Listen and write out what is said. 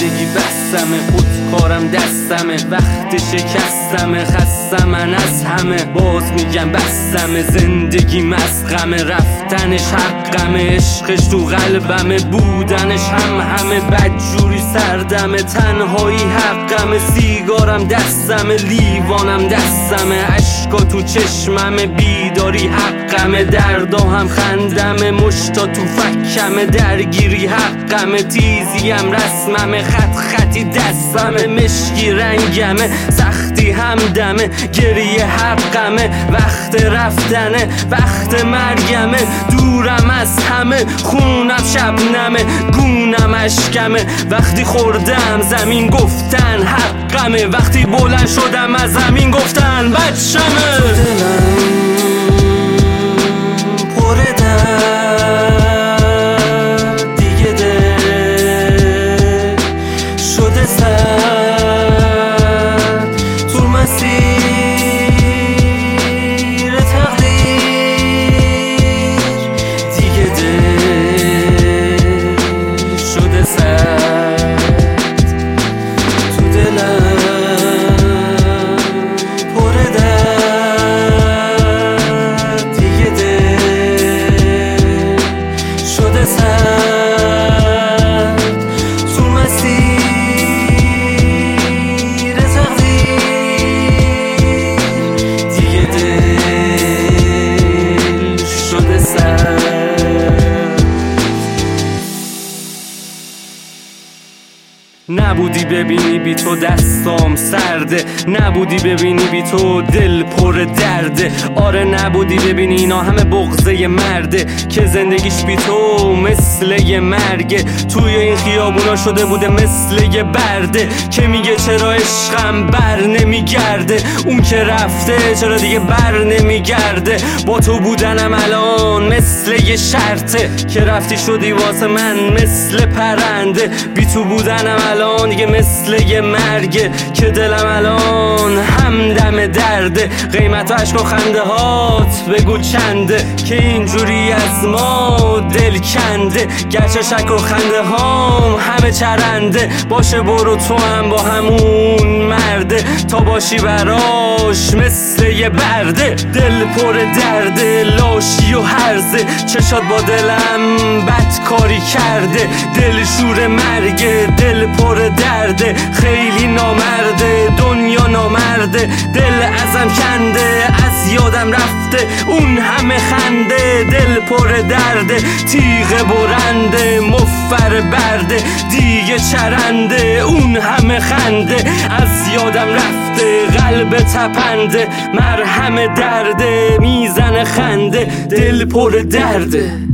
زندگی بستمه، خودکارم دستمه، وقت شکستمه، خستم من از همه. باز میگم بستمه، زندگی مسقمه، رفتنش حقمه، عشقش تو قلبمه، بودنش همه بدجوری سردمه، تنهایی حقمه، سیگارم دستمه، لیوانم دستمه، عشقا تو چشممه، بیداری حقمه، دردا هم خندمه، مشتا تو فکمه، درگیری حقمه، تیزیم رسممه، خطی دستمه، مشکی رنگمه، سختی همدمه، گریه حقمه، وقت رفتنه، وقت مرگمه، دورم از همه، خونم شبنمه، گونم اشکمه، وقتی خوردم زمین گفتن حقمه، وقتی بلند شدم از زمین گفتن بچمه. نبودی ببینی بی تو دستام سرده، نبودی ببینی بی تو دل پر درده، آره نبودی ببینی اینا همه بغضه مرده که زندگیش بی تو مثل یه مرگه، توی این خیابونا شده بوده مثل یه برده که میگه چرا عشقم بر نمیگرده، اون که رفته چرا دیگه بر نمیگرده، با تو بودنم الان مثل یه شرطه که رفتی شدی واسه من مثل پرنده، بی تو بودنم الان دیگه مثل یه مرگه که دلم الان همدم درده، قیمت و عشق و خنده هات بگو چنده که اینجوری از ما دل کنده، گرچه شک و خنده هام همه چرنده، باشه برو تو هم با همون مرده تا باشی براش مثل یه برده، دل پر درده لاشی و هرزه، چشات با دلم بدکاری کرده، دل شور مرگه، دل پر درده، خیلی نامرده دنیا نامرده، دل ازم کنده از یادم رفته اون همه خنده، دل پر درده تیغ برنده مفر برده دیگه چرنده، اون همه خنده از یادم رفته، قلب تپنده مرهم درده میزنه خنده، دل پر درده.